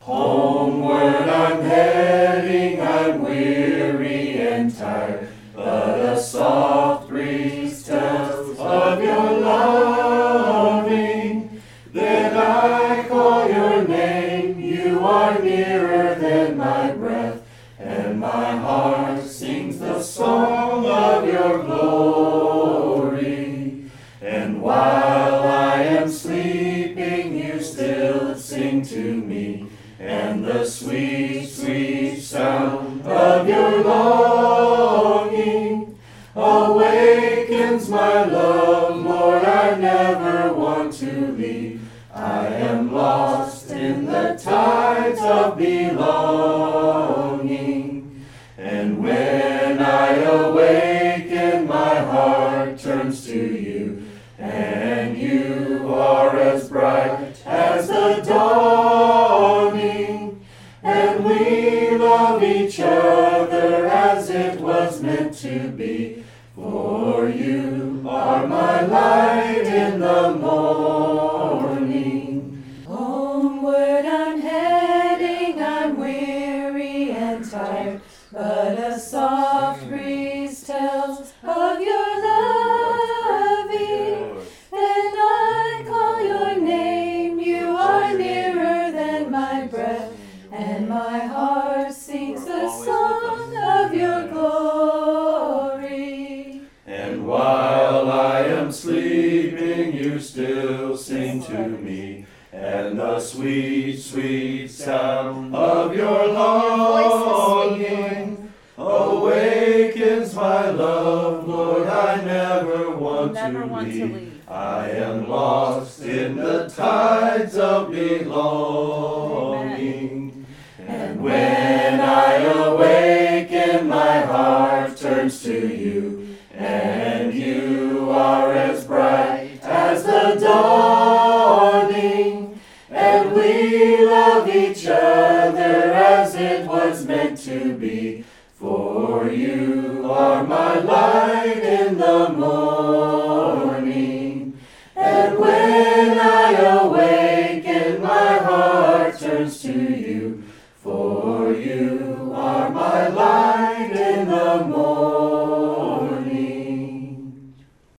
Homeward I'm heading, I'm weary and tired, but a soft breeze tells of your loving. Then I call your name, you are nearer than my breath, and my heart sings the song of your glory. And while I am sleeping, you still sing to me, and the sweet, sweet sound of your longing awakens my love. Lord, I never want to leave. I am lost in the tides of belonging. And when I awaken, my heart turns to you, and you are as bright as the dawning. And we love each other as it was meant to be, for you are my light in the morning. Homeward I'm heading, I'm weary and tired, but a soft breeze tells of your loving. Then I call your name, you are nearer than my breath, and my heart sings the song of your glory. And while I am sleeping, you still sing to me, and the sweet, sweet sound of your longing awakens my love. Lord, I never want to leave. I am lost in the tides of belonging. And when I awaken, my heart turns to you, and you are as bright as the dawning. And we love each other as it was meant to be, for you are my light in the morning. And when I awaken, my heart turns to you, for you